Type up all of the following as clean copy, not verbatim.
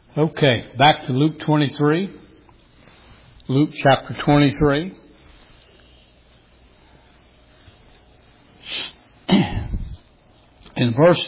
Okay, back to Luke 23. Luke chapter 23. In verse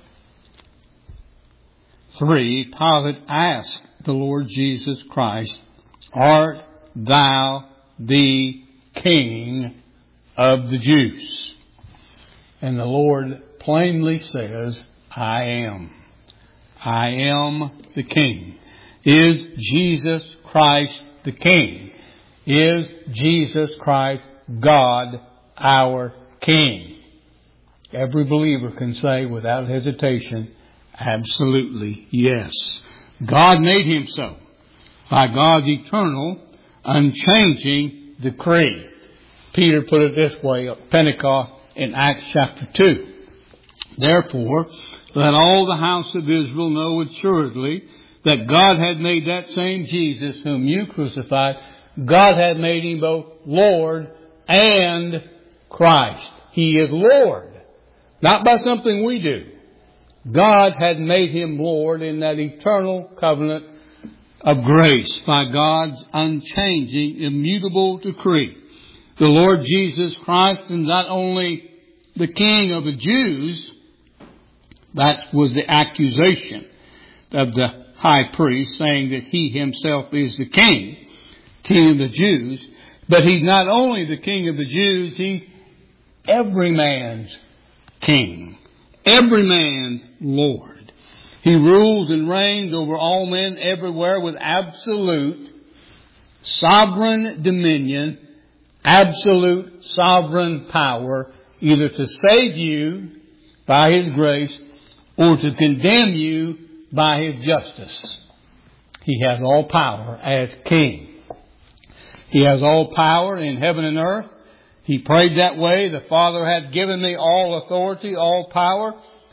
3, Pilate asked the Lord Jesus Christ, "Art thou the King of the Jews?" And the Lord plainly says, "I am. I am the King." Is Jesus Christ the King? Is Jesus Christ God our King? Every believer can say without hesitation, absolutely yes. God made Him so by God's eternal, unchanging decree. Peter put it this way at Pentecost in Acts chapter 2. "Therefore, let all the house of Israel know assuredly that God had made that same Jesus whom you crucified, God had made Him both Lord and Christ." He is Lord. Not by something we do. God had made Him Lord in that eternal covenant of grace by God's unchanging, immutable decree. The Lord Jesus Christ is not only the King of the Jews, that was the accusation of the high priest, saying that He Himself is the King of the Jews, but He's not only the King of the Jews, He's every man's King, every man's Lord. He rules and reigns over all men everywhere with absolute sovereign dominion, absolute sovereign power, either to save you by His grace or to condemn you by His justice. He has all power as King. He has all power in heaven and earth. He prayed that way. "The Father hath given me all authority, all power,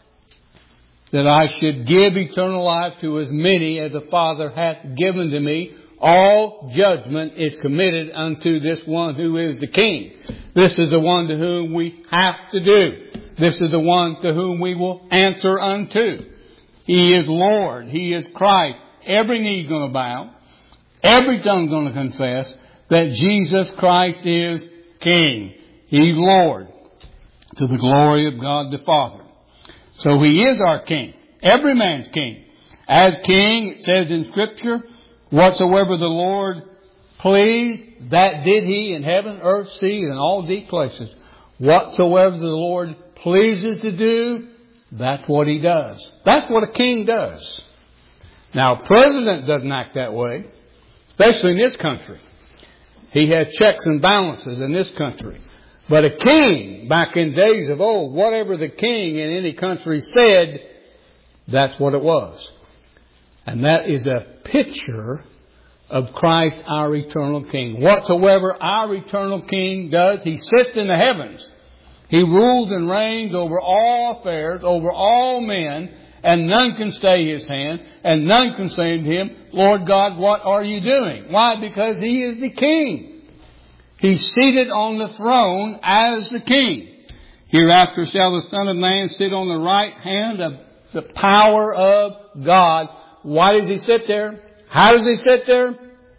that I should give eternal life to as many as the Father hath given to me. All judgment is committed unto this one who is the King." This is the one to whom we have to do. This is the one to whom we will answer unto. He is Lord. He is Christ. Every knee is going to bow. Every tongue is going to confess that Jesus Christ is King. He's Lord, to the glory of God the Father. So He is our King. Every man's King. As King, it says in Scripture, "Whatsoever the Lord pleased, that did He in heaven, earth, sea, and all deep places." Whatsoever the Lord pleases to do, that's what He does. That's what a king does. Now, a president doesn't act that way, especially in this country. He has checks and balances in this country. But a king, back in days of old, whatever the king in any country said, that's what it was. And that is a picture of Christ, our eternal King. Whatsoever our eternal King does, He sits in the heavens. He rules and reigns over all affairs, over all men, and none can stay His hand, and none can say to Him, "Lord God, what are you doing?" Why? Because He is the King. He's seated on the throne as the King. "Hereafter shall the Son of Man sit on the right hand of the power of God." Why does He sit there? How does He sit there?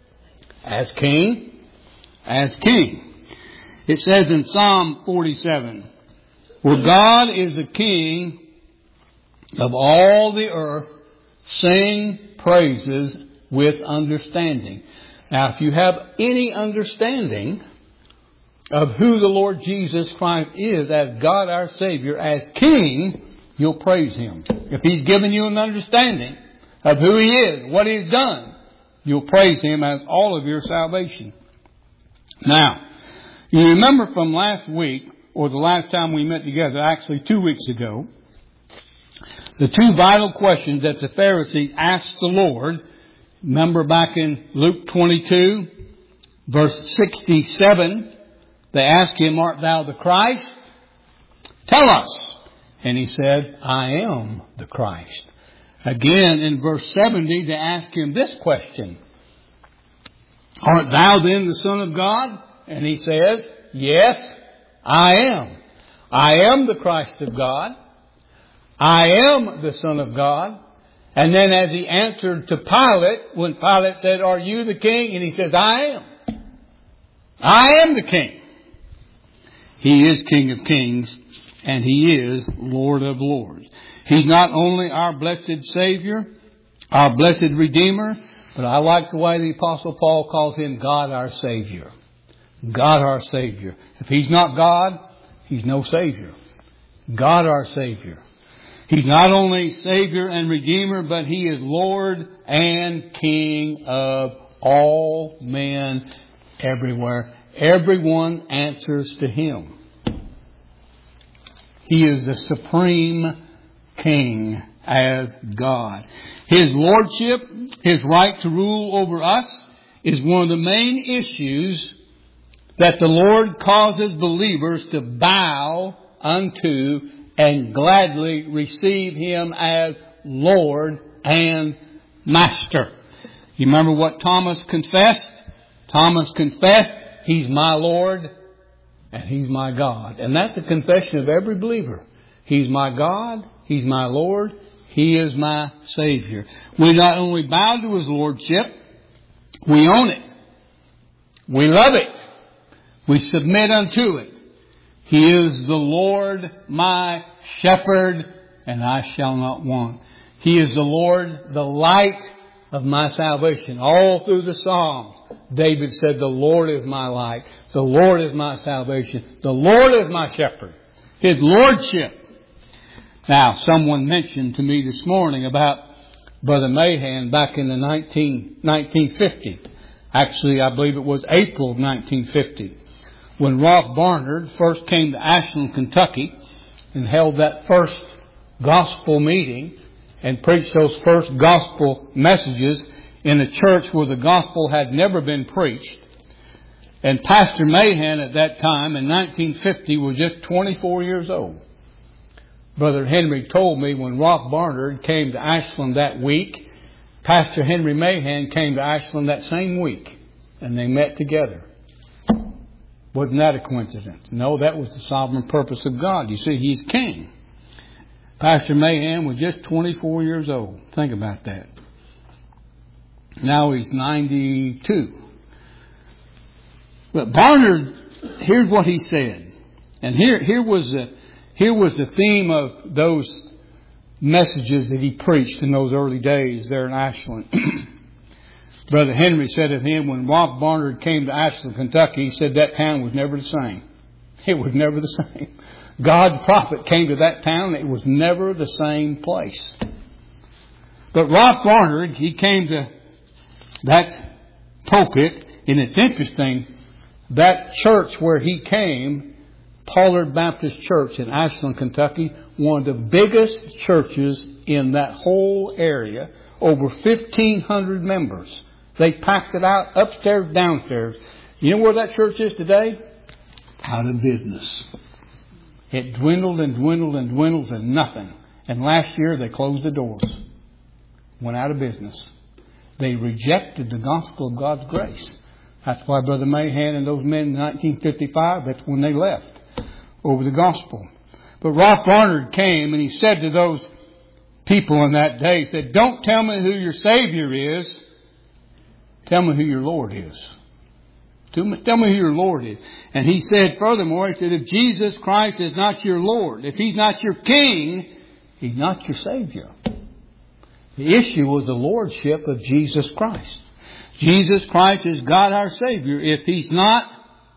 As King. As King. It says in Psalm 47, "For God is the King of all the earth, sing praises with understanding." Now, if you have any understanding of who the Lord Jesus Christ is as God our Savior, as King, you'll praise Him. If He's given you an understanding of who He is, what He's done, you'll praise Him as all of your salvation. Now, you remember from last week, or the last time we met together, actually 2 weeks ago, the two vital questions that the Pharisees asked the Lord. Remember back in Luke 22, verse 67, they asked Him, "Art thou the Christ? Tell us." And He said, "I am the Christ." Again, in verse 70, they asked Him this question, "Art thou then the Son of God?" And He says, "Yes, I am. I am the Christ of God. I am the Son of God." And then as he answered to Pilate, when Pilate said, "Are you the king?" And he says, "I am. I am the king." He is King of Kings, and He is Lord of Lords. He's not only our blessed Savior, our blessed Redeemer, but I like the way the Apostle Paul calls Him God our Savior. God our Savior. If He's not God, He's no Savior. God our Savior. He's not only Savior and Redeemer, but He is Lord and King of all men everywhere. Everyone answers to Him. He is the supreme King as God. His lordship, His right to rule over us, is one of the main issues that the Lord causes believers to bow unto and gladly receive Him as Lord and Master. You remember what Thomas confessed? Thomas confessed, He's my Lord and He's my God. And that's the confession of every believer. He's my God, He's my Lord, He is my Savior. We not only bow to His Lordship, we own it. We love it. We submit unto it. He is the Lord my shepherd, and I shall not want. He is the Lord, the light of my salvation. All through the Psalms, David said, "The Lord is my light. The Lord is my salvation. The Lord is my shepherd." His lordship. Now, someone mentioned to me this morning about Brother Mahan back in the 1950. Actually, I believe it was April of 1950. When Ralph Barnard first came to Ashland, Kentucky, and held that first gospel meeting and preached those first gospel messages in a church where the gospel had never been preached. And Pastor Mahan at that time in 1950 was just 24 years old. Brother Henry told me when Ralph Barnard came to Ashland that week, Pastor Henry Mahan came to Ashland that same week, and they met together. Wasn't that a coincidence? No, that was the sovereign purpose of God. You see, He's King. Pastor Mahan was just 24 years old. Think about that. Now he's 92. But Barnard, here's what he said. And here was the theme of those messages that he preached in those early days there in Ashland. Brother Henry said of him, when Ralph Barnard came to Ashland, Kentucky, he said that town was never the same. It was never the same. God's prophet came to that town, it was never the same place. But Ralph Barnard, he came to that pulpit, and it's interesting, that church where he came, Pollard Baptist Church in Ashland, Kentucky, one of the biggest churches in that whole area, over 1,500 members. They packed it out upstairs, downstairs. You know where that church is today? Out of business. It dwindled and dwindled and dwindled to nothing. And last year they closed the doors. Went out of business. They rejected the gospel of God's grace. That's why Brother Mahan and those men in 1955, that's when they left over the gospel. But Ralph Barnard came and he said to those people in that day, he said, "Don't tell me who your Savior is. Tell me who your Lord is." Tell me who your Lord is. And he said furthermore, he said, if Jesus Christ is not your Lord, if He's not your King, He's not your Savior. The issue was the Lordship of Jesus Christ. Jesus Christ is God our Savior. If He's not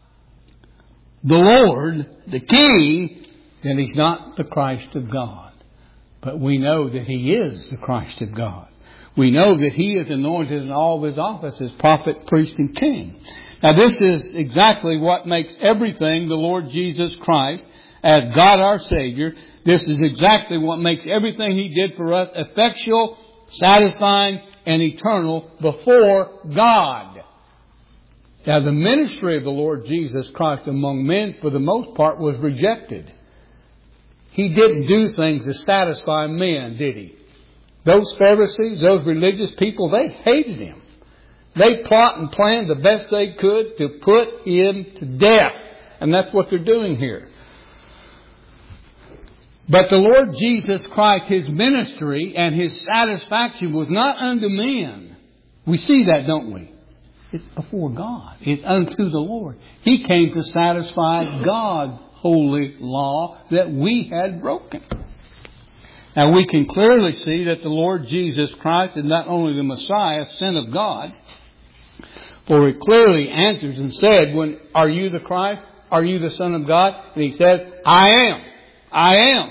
the Lord, the King, then He's not the Christ of God. But we know that He is the Christ of God. We know that He is anointed in all of His offices, prophet, priest, and king. Now this is exactly what makes everything the Lord Jesus Christ as God our Savior. This is exactly what makes everything He did for us effectual, satisfying, and eternal before God. Now the ministry of the Lord Jesus Christ among men for the most part was rejected. He didn't do things to satisfy men, did He? Those Pharisees, those religious people, they hated Him. They plot and planned the best they could to put Him to death. And that's what they're doing here. But the Lord Jesus Christ, His ministry and His satisfaction was not unto men. We see that, don't we? It's before God. It's unto the Lord. He came to satisfy God's holy law that we had broken. Now we can clearly see that the Lord Jesus Christ is not only the Messiah, Son of God, for He clearly answers and said, "Are you the Christ? Are you the Son of God?" And He said, "I am. I am."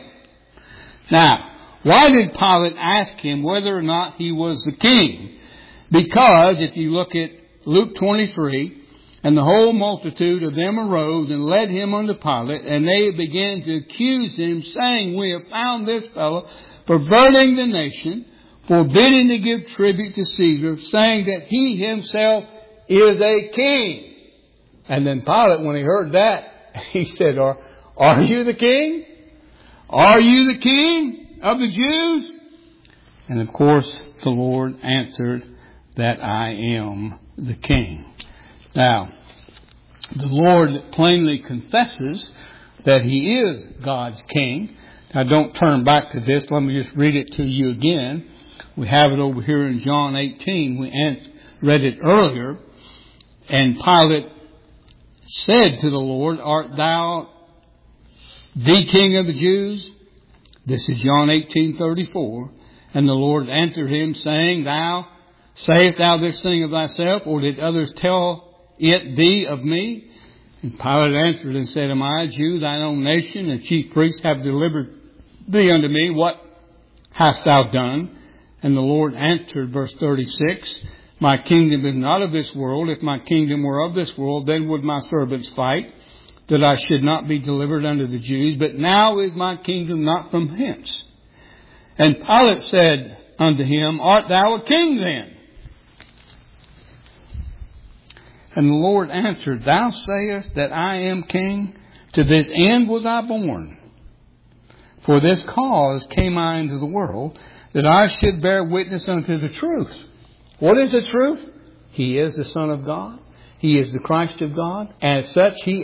Now, why did Pilate ask Him whether or not He was the king? Because if you look at Luke 23, and the whole multitude of them arose and led Him unto Pilate, and they began to accuse Him, saying, "We have found this fellow perverting the nation, forbidding to give tribute to Caesar, saying that He Himself is a king." And then Pilate, when he heard that, he said, Are you the king? Are you the king of the Jews? And of course, the Lord answered that I am the king. Now, the Lord plainly confesses that He is God's king. Now, don't turn back to this. Let me just read it to you again. We have it over here in John 18. We read it earlier. And Pilate said to the Lord, "Art thou the king of the Jews?" This is John 18:34. And the Lord answered him, saying, "Sayest thou this thing of thyself, or did others tell it thee of me?" And Pilate answered and said, "Am I a Jew? Thine own nation and chief priests have delivered thee unto me. What hast thou done?" And the Lord answered, verse 36, "My kingdom is not of this world. If my kingdom were of this world, then would my servants fight, that I should not be delivered unto the Jews. But now is my kingdom not from hence." And Pilate said unto him, "Art thou a king then?" And the Lord answered, "Thou sayest that I am king? To this end was I born. For this cause came I into the world, that I should bear witness unto the truth." What is the truth? He is the Son of God. He is the Christ of God. As such, He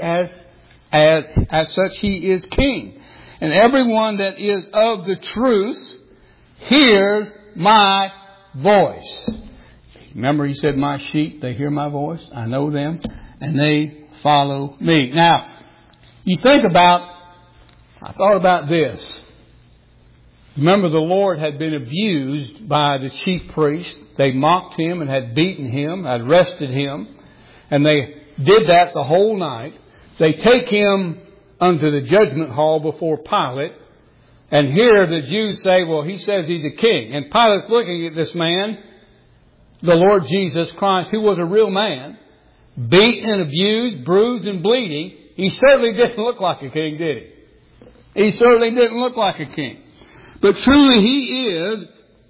is king. And everyone that is of the truth hears my voice. Remember, He said, "My sheep, they hear my voice. I know them, and they follow me." Now, I thought about this. Remember, the Lord had been abused by the chief priests. They mocked Him and had beaten Him, had arrested Him. And they did that the whole night. They take Him unto the judgment hall before Pilate. And here the Jews say, "Well, he says He's a king." And Pilate's looking at this man, the Lord Jesus Christ, who was a real man, beaten and abused, bruised and bleeding. He certainly didn't look like a king, did he? He certainly didn't look like a king. But truly He is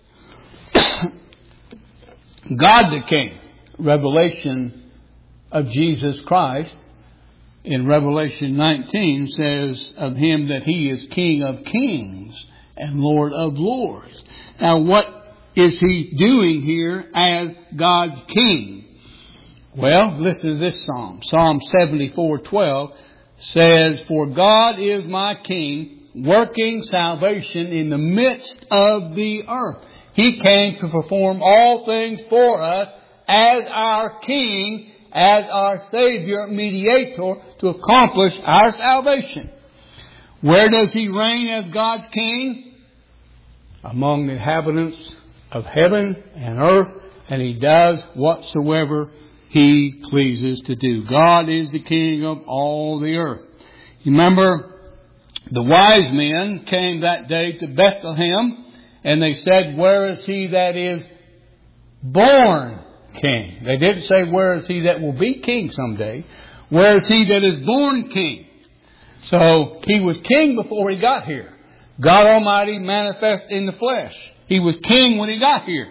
God the King. Revelation of Jesus Christ in Revelation 19 says of Him that He is King of kings and Lord of lords. Now what is He doing here as God's King? Well, listen to this psalm. Psalm 74:12 says, "For God is my King, working salvation in the midst of the earth." He came to perform all things for us as our King, as our Savior, mediator, to accomplish our salvation. Where does He reign as God's King? Among the inhabitants of heaven and earth, and He does whatsoever He pleases to do. God is the King of all the earth. You remember, the wise men came that day to Bethlehem, and they said, "Where is He that is born king?" They didn't say, "Where is He that will be king someday?" Where is He that is born king? So He was king before He got here. God Almighty manifest in the flesh. He was king when He got here.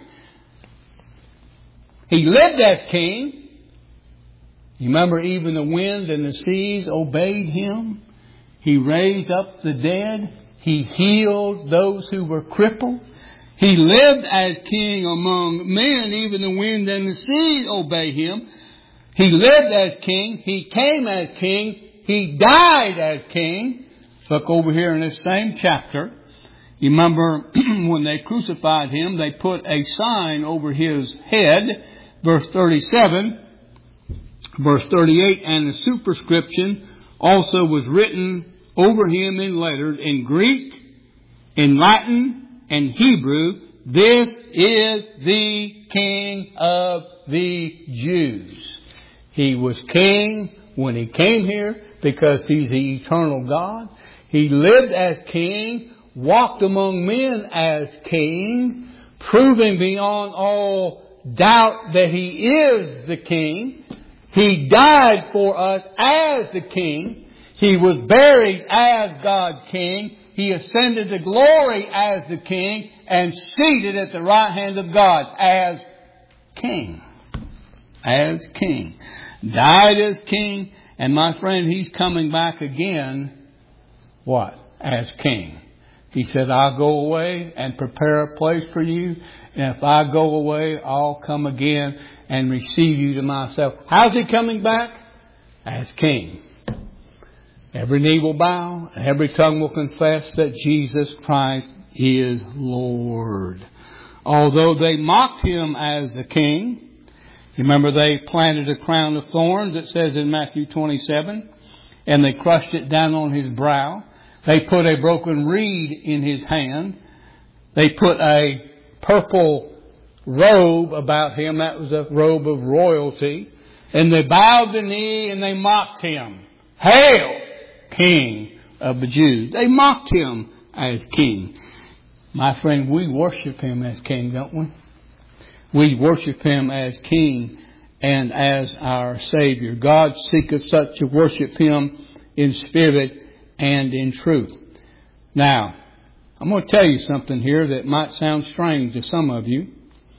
He lived as king. You remember, even the wind and the seas obeyed Him. He raised up the dead. He healed those who were crippled. He lived as king among men. Even the wind and the sea obey Him. He lived as king. He came as king. He died as king. Look over here in this same chapter. You remember when they crucified him, they put a sign over his head. Verse 37, verse 38, and the superscription also was written over him in letters in Greek, in Latin, and Hebrew. This is the King of the Jews. He was king when he came here because he's the eternal God. He lived as king, walked among men as king, proving beyond all doubt that he is the king. He died for us as the king. He was buried as God's king. He ascended to glory as the king and seated at the right hand of God as king. As king. Died as king. And my friend, he's coming back again. What? As king. He said, I'll go away and prepare a place for you. And if I go away, I'll come again and receive you to myself. How's he coming back? As king. Every knee will bow and every tongue will confess that Jesus Christ is Lord. Although they mocked him as the king, you remember they planted a crown of thorns, it says in Matthew 27, and they crushed it down on his brow. They put a broken reed in his hand. They put a purple robe about him. That was a robe of royalty. And they bowed the knee and they mocked him. Hail, King of the Jews. They mocked him as king. My friend, we worship him as king, don't we? We worship him as king and as our Savior. God seeketh such to worship him in spirit and in truth. Now, I'm going to tell you something here that might sound strange to some of you.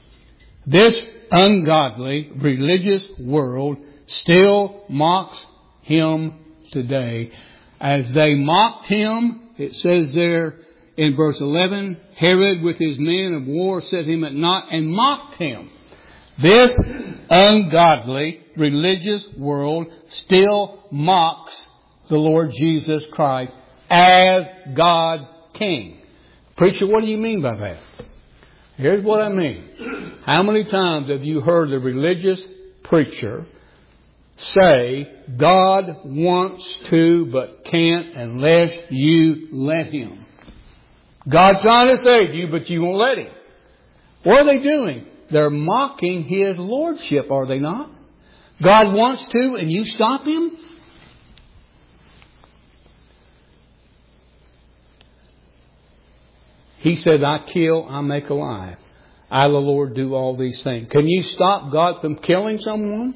This ungodly religious world still mocks him today. As they mocked him, it says there in verse 11, Herod with his men of war set him at naught and mocked him. This ungodly religious world still mocks the Lord Jesus Christ as God's King. Preacher, what do you mean by that? Here's what I mean. How many times have you heard a religious preacher say, God wants to but can't unless you let him? God's trying to save you, but you won't let him. What are they doing? They're mocking his lordship, are they not? God wants to and you stop him? He said, I kill, I make alive. I, the Lord, do all these things. Can you stop God from killing someone?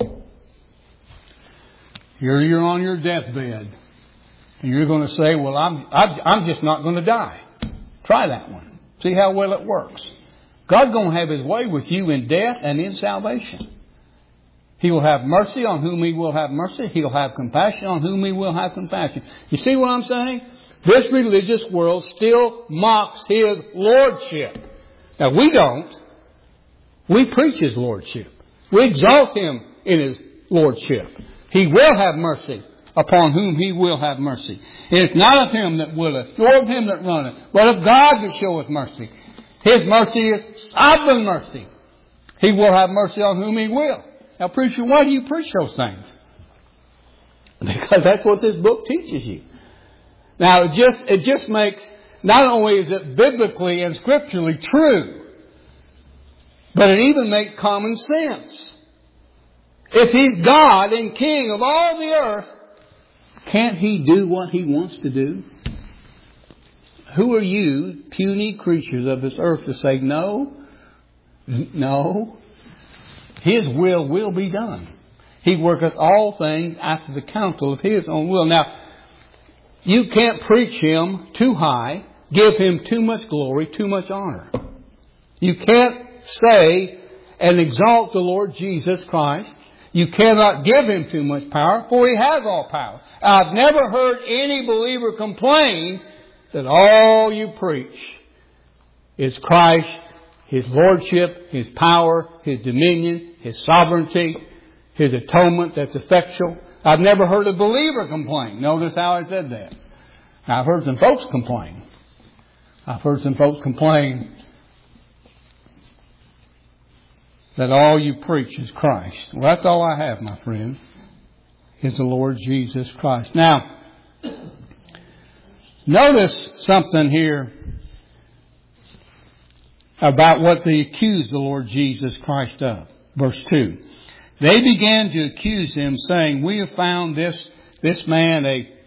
Here you're on your deathbed. And you're going to say, well, I'm just not going to die. Try that one. See how well it works. God's going to have his way with you in death and in salvation. He will have mercy on whom he will have mercy. He'll have compassion on whom he will have compassion. You see what I'm saying? This religious world still mocks his lordship. Now we don't. We preach his lordship. We exalt him in his lordship. He will have mercy upon whom he will have mercy. It's not of him that willeth, nor of him that runneth, but of God that showeth mercy. His mercy is sovereign mercy. He will have mercy on whom he will. Now, preacher, why do you preach those things? Because that's what this book teaches you. Now, it just makes, not only is it biblically and scripturally true, but it even makes common sense. If he's God and King of all the earth, can't he do what he wants to do? Who are you, puny creatures of this earth, to say no? No. His will be done. He worketh all things after the counsel of his own will. Now, you can't preach him too high, give him too much glory, too much honor. You can't say and exalt the Lord Jesus Christ. You cannot give him too much power, for he has all power. I've never heard any believer complain that all you preach is Christ, his lordship, his power, his dominion, his sovereignty, his atonement that's effectual. I've never heard a believer complain. Notice how I said that. Now, I've heard some folks complain. That all you preach is Christ. Well, that's all I have, my friend, is the Lord Jesus Christ. Now, notice something here about what they accused the Lord Jesus Christ of. Verse 2. They began to accuse him, saying, we found this man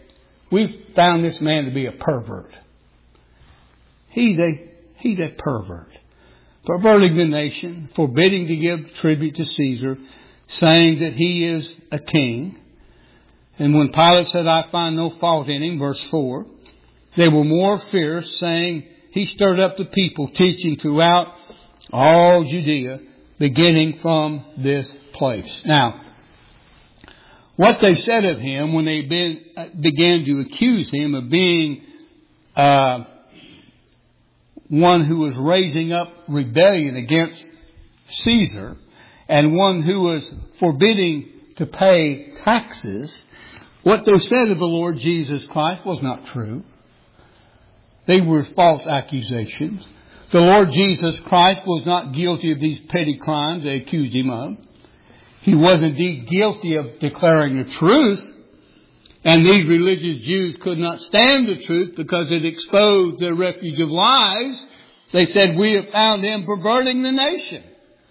to be a pervert. He's a pervert. Perverting the nation, forbidding to give tribute to Caesar, saying that he is a king. And when Pilate said, I find no fault in him, verse 4, they were more fierce, saying, he stirred up the people, teaching throughout all Judea, beginning from this place. Now, what they said of him when they began to accuse him of being one who was raising up rebellion against Caesar and one who was forbidding to pay taxes, what they said of the Lord Jesus Christ was not true. They were false accusations. The Lord Jesus Christ was not guilty of these petty crimes they accused him of. He was indeed guilty of declaring the truth. And these religious Jews could not stand the truth because it exposed their refuge of lies. They said, we have found him perverting the nation.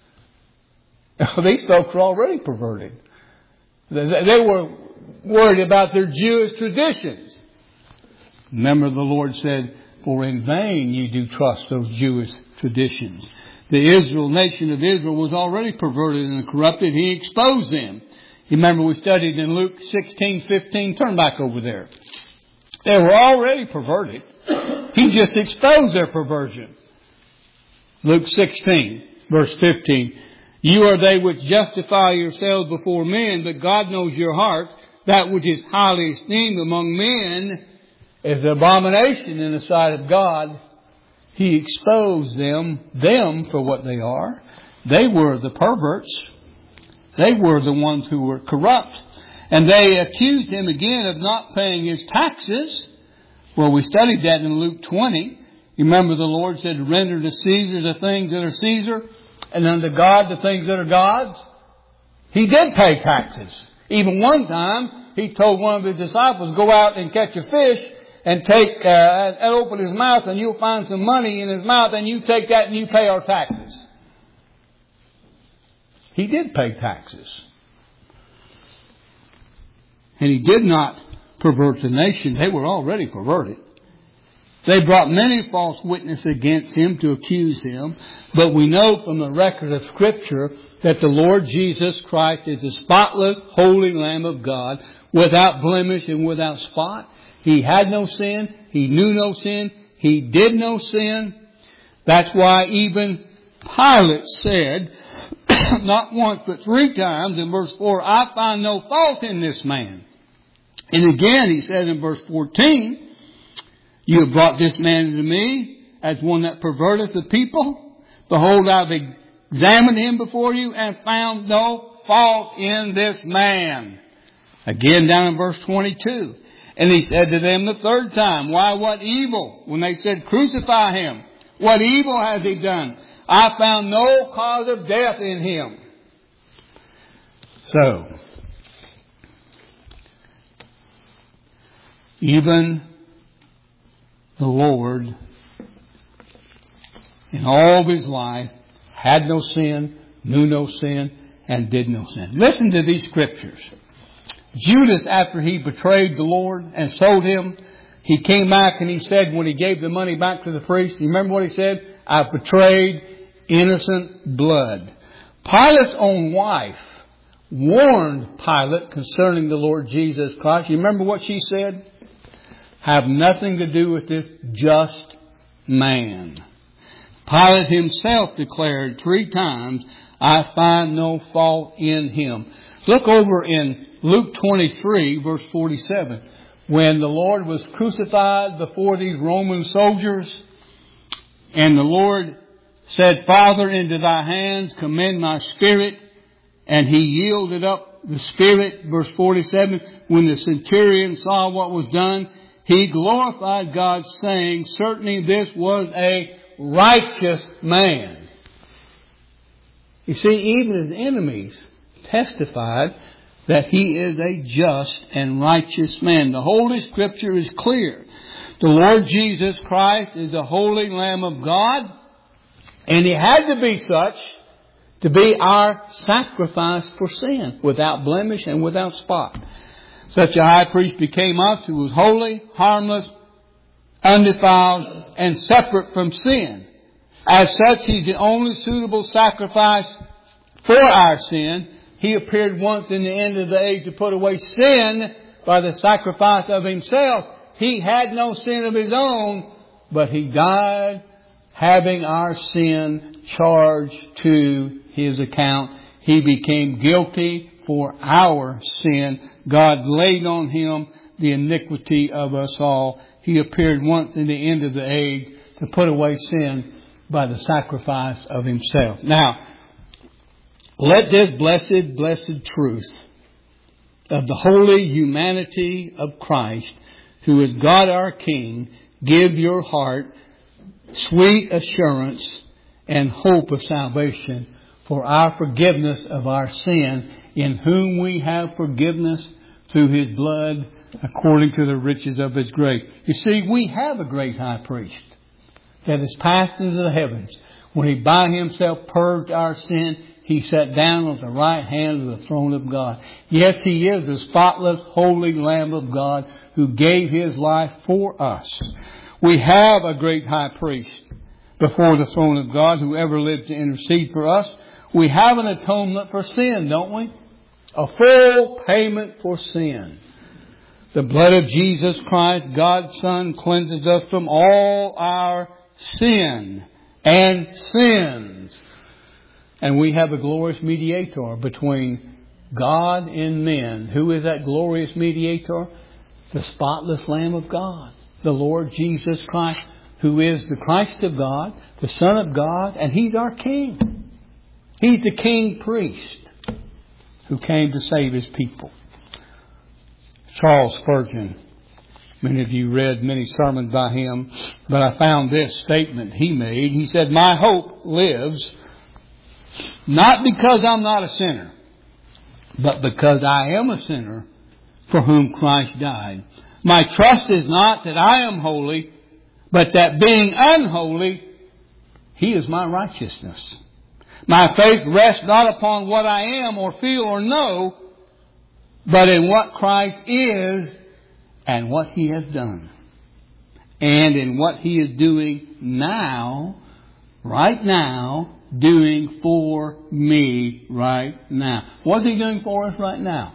These folks were already perverted. They were worried about their Jewish traditions. Remember, the Lord said, for in vain you do trust those Jewish traditions. The nation of Israel was already perverted and corrupted. He exposed them. You remember we studied in Luke 16:15. Turn back over there. They were already perverted. He just exposed their perversion. Luke 16, verse 15. You are they which justify yourselves before men, but God knows your heart. That which is highly esteemed among men is an abomination in the sight of God. He exposed them for what they are. They were the perverts. They were the ones who were corrupt. And they accused him again of not paying his taxes. Well, we studied that in Luke 20. You remember the Lord said, render to Caesar the things that are Caesar, and unto God the things that are God's. He did pay taxes. Even one time, he told one of his disciples, go out and catch a fish and and open his mouth, and you'll find some money in his mouth, and you take that and you pay our taxes. He did pay taxes. And he did not pervert the nation. They were already perverted. They brought many false witnesses against him to accuse him. But we know from the record of Scripture that the Lord Jesus Christ is the spotless, holy Lamb of God, without blemish and without spot. He had no sin. He knew no sin. He did no sin. That's why even Pilate said, not once but 3 times in verse 4, I find no fault in this man. And again he said in verse 14, you have brought this man unto me as one that perverteth the people. Behold, I have examined him before you and found no fault in this man. Again down in verse 22. And he said to them the 3rd time, why, what evil? When they said, crucify him. What evil has he done? I found no cause of death in him. So, even the Lord, in all of his life, had no sin, knew no sin, and did no sin. Listen to these scriptures. Judas, after he betrayed the Lord and sold him, he came back and he said, when he gave the money back to the priest, you remember what he said? I betrayed innocent blood. Pilate's own wife warned Pilate concerning the Lord Jesus Christ. You remember what she said? Have nothing to do with this just man. Pilate himself declared 3 times, I find no fault in him. Look over in Luke 23, verse 47. When the Lord was crucified before these Roman soldiers, and the Lord said, Father, into thy hands commend my spirit. And he yielded up the spirit, verse 47. When the centurion saw what was done, he glorified God, saying, certainly this was a righteous man. You see, even his enemies testified that he is a just and righteous man. The Holy Scripture is clear. The Lord Jesus Christ is the Holy Lamb of God, and He had to be such to be our sacrifice for sin, without blemish and without spot. Such a high priest became us, who was holy, harmless, undefiled, and separate from sin. As such, He's the only suitable sacrifice for our sin. He appeared once in the end of the age to put away sin by the sacrifice of Himself. He had no sin of His own, but He died having our sin charged to His account. He became guilty for our sin. God laid on Him the iniquity of us all. He appeared once in the end of the age to put away sin by the sacrifice of Himself. Now, let this blessed truth of the holy humanity of Christ, who is God our King, give your heart sweet assurance and hope of salvation for our forgiveness of our sin, in whom we have forgiveness through His blood, according to the riches of His grace. You see, we have a great high priest that is passed into the heavens. When He by Himself purged our sin, He sat down on the right hand of the throne of God. Yes, He is the spotless, holy Lamb of God who gave His life for us. We have a great high priest before the throne of God who ever lived to intercede for us. We have an atonement for sin, don't we? A full payment for sin. The blood of Jesus Christ, God's Son, cleanses us from all our sin and sins. And we have a glorious mediator between God and men. Who is that glorious mediator? The spotless Lamb of God, the Lord Jesus Christ, who is the Christ of God, the Son of God, and He's our King. He's the King Priest who came to save His people. Charles Spurgeon, many of you read many sermons by him, but I found this statement he made. He said, "My hope lives not because I'm not a sinner, but because I am a sinner for whom Christ died. My trust is not that I am holy, but that being unholy, He is my righteousness. My faith rests not upon what I am or feel or know, but in what Christ is and what He has done. And in what He is doing now, right now, doing for me right now." What's He doing for us right now?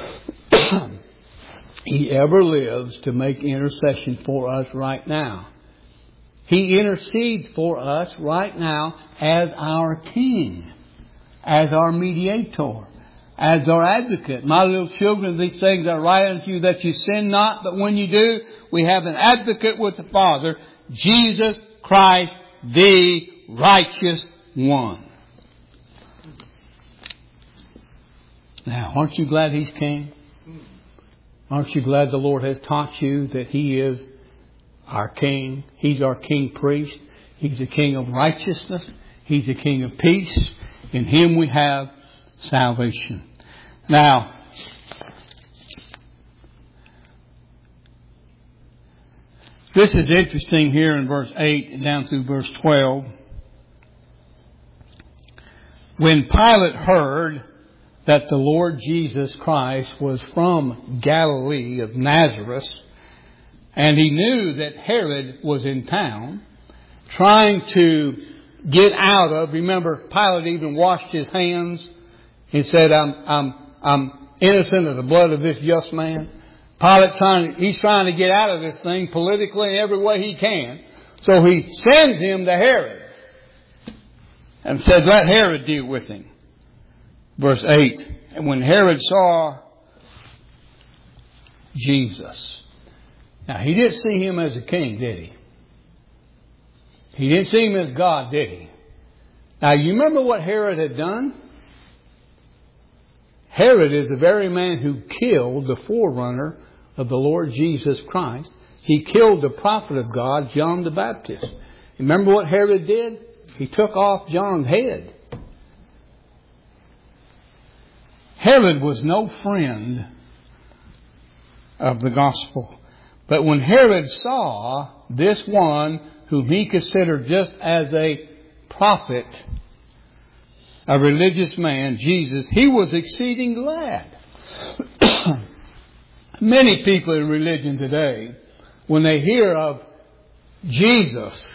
He ever lives to make intercession for us right now. He intercedes for us right now as our King, as our mediator, as our advocate. "My little children, these things I write unto you that you sin not, but when you do, we have an advocate with the Father, Jesus Christ, the righteous one." Now, aren't you glad He's King? Aren't you glad the Lord has taught you that He is our King? He's our King Priest. He's the King of righteousness. He's the King of peace. In Him we have salvation. Now, this is interesting here in verse 8 down through verse 12. When Pilate heard that the Lord Jesus Christ was from Galilee of Nazareth, and he knew that Herod was in town, trying to get out of, remember, Pilate even washed his hands and said, I'm innocent of the blood of this just man. Pilate he's trying to get out of this thing politically in every way he can. So he sends him to Herod and said, let Herod deal with him. Verse 8, and when Herod saw Jesus. Now, he didn't see Him as a king, did he? He didn't see Him as God, did he? Now, you remember what Herod had done? Herod is the very man who killed the forerunner of the Lord Jesus Christ. He killed the prophet of God, John the Baptist. Remember what Herod did? He took off John's head. Herod was no friend of the gospel. But when Herod saw this one whom he considered just as a prophet, a religious man, Jesus, he was exceeding glad. Many people in religion today, when they hear of Jesus,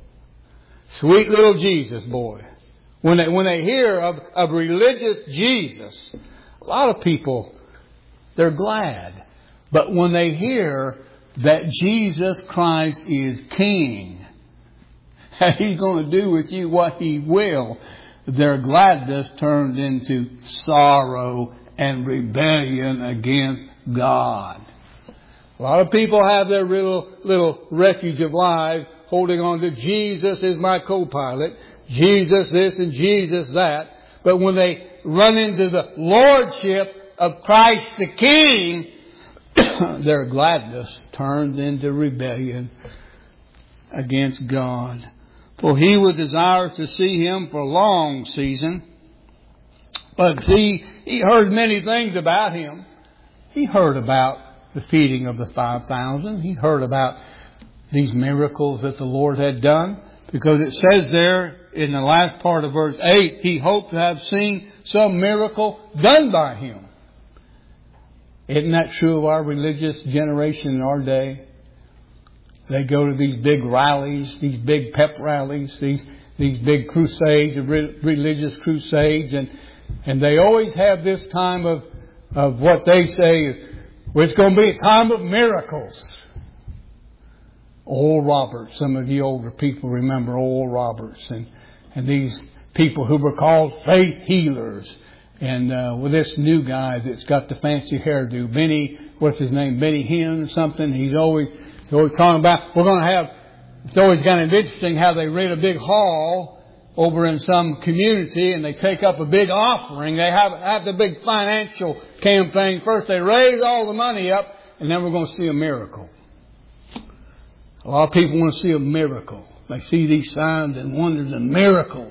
sweet little Jesus boy, when they hear of religious Jesus, a lot of people, they're glad. But when they hear that Jesus Christ is King, and He's going to do with you what He will, their gladness turned into sorrow and rebellion against God. A lot of people have their little refuge of life holding on to Jesus is my co-pilot, Jesus this and Jesus that. But when they run into the lordship of Christ the King, their gladness turns into rebellion against God. For he was desirous to see Him for a long season. But see, he heard many things about Him. He heard about the feeding of the 5,000. He heard about these miracles that the Lord had done. Because it says there in the last part of verse 8, he hoped to have seen some miracle done by Him. Isn't that true of our religious generation in our day? They go to these big rallies, these big pep rallies, these big crusades, religious crusades, and they always have this time of what they say is, well, it's going to be a time of miracles. Oral Roberts, some of you older people remember Oral Roberts, and these people who were called faith healers. And with this new guy that's got the fancy hairdo, Benny, what's his name, Benny Hinn or something, he's always talking about, we're going to have, it's always kind of interesting how they rent a big hall over in some community and they take up a big offering. They have the big financial campaign. First they raise all the money up and then we're going to see a miracle. A lot of people want to see a miracle. They see these signs and wonders and miracles.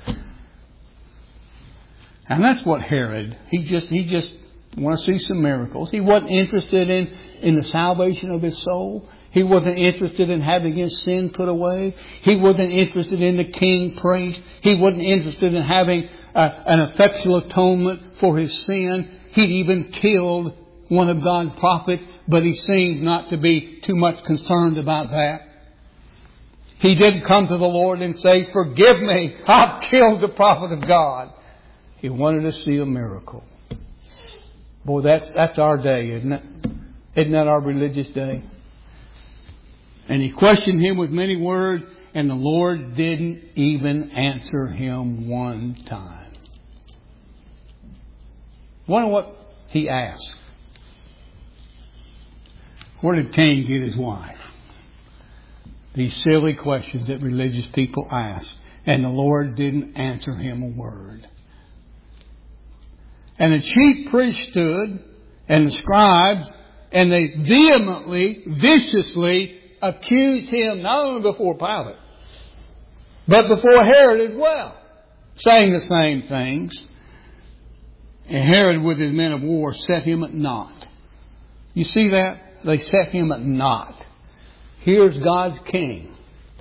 And that's what Herod, he just wanted to see some miracles. He wasn't interested in the salvation of his soul. He wasn't interested in having his sin put away. He wasn't interested in the king priest. He wasn't interested in having an effectual atonement for his sin. He'd even killed one of God's prophets, but he seemed not to be too much concerned about that. He didn't come to the Lord and say, forgive me, I've killed the prophet of God. He wanted to see a miracle. Boy, that's our day, isn't it? Isn't that our religious day? And he questioned him with many words, and the Lord didn't even answer him one time. Wonder what he asked. Where did Cain get his wife? These silly questions that religious people ask. And the Lord didn't answer him a word. And the chief priest stood, and the scribes, and they vehemently, viciously accused him, not only before Pilate, but before Herod as well, saying the same things. And Herod with his men of war set him at naught. You see that? They set him at naught. Here's God's king.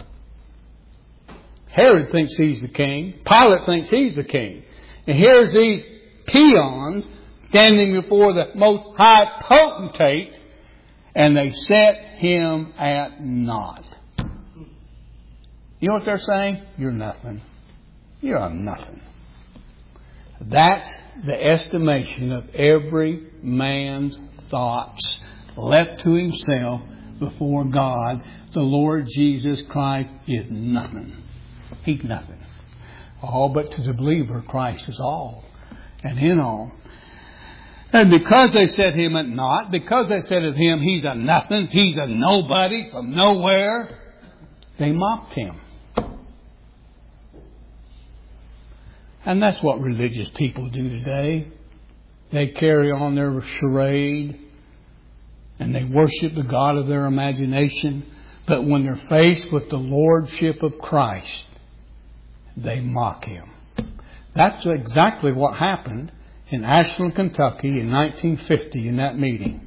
Herod thinks he's the king. Pilate thinks he's the king. And here's these peons standing before the most high potentate, and they set him at naught. You know what they're saying? You're nothing. You're a nothing. That's the estimation of every man's thoughts left to himself before God. The Lord Jesus Christ is nothing. He's nothing. All but to the believer, Christ is all and in all. And because they set him at naught, because they said of him, he's a nothing, he's a nobody from nowhere, they mocked him. And that's what religious people do today. They carry on their charade. and they worship the God of their imagination. But when they're faced with the lordship of Christ, they mock Him. That's exactly what happened in Ashland, Kentucky in 1950 in that meeting.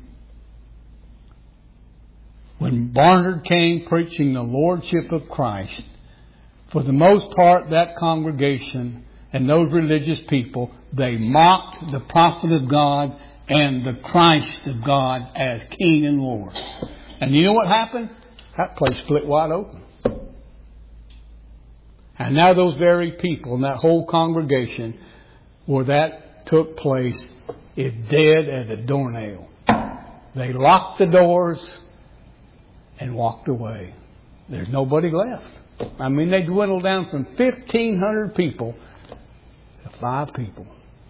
When Barnard came preaching the lordship of Christ, for the most part, that congregation and those religious people, they mocked the prophet of God and the Christ of God as King and Lord. And you know what happened? That place split wide open. And now those very people in that whole congregation where that took place is dead as a doornail. They locked the doors and walked away. There's nobody left. I mean, they dwindled down from 1,500 people to 5 people.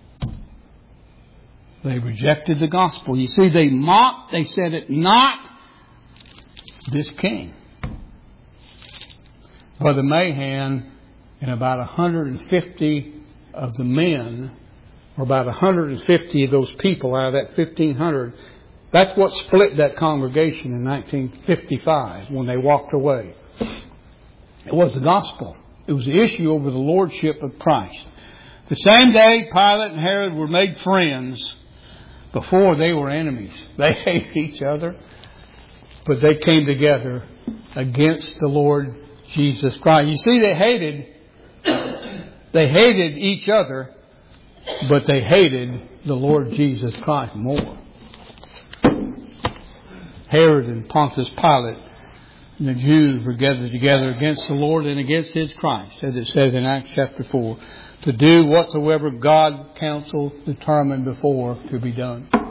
They rejected the gospel. You see, they mocked, they said it not this king. Brother Mahan and about 150 of the men, or about 150 of those people out of that 1,500, that's what split that congregation in 1955 when they walked away. It was the gospel. It was the issue over the lordship of Christ. The same day Pilate and Herod were made friends, before they were enemies. They hated each other, but they came together against the Lord Jesus Christ. You see, they hated each other, but they hated the Lord Jesus Christ more. Herod and Pontius Pilate and the Jews were gathered together against the Lord and against His Christ, as it says in Acts chapter 4, to do whatsoever God counsel determined before to be done.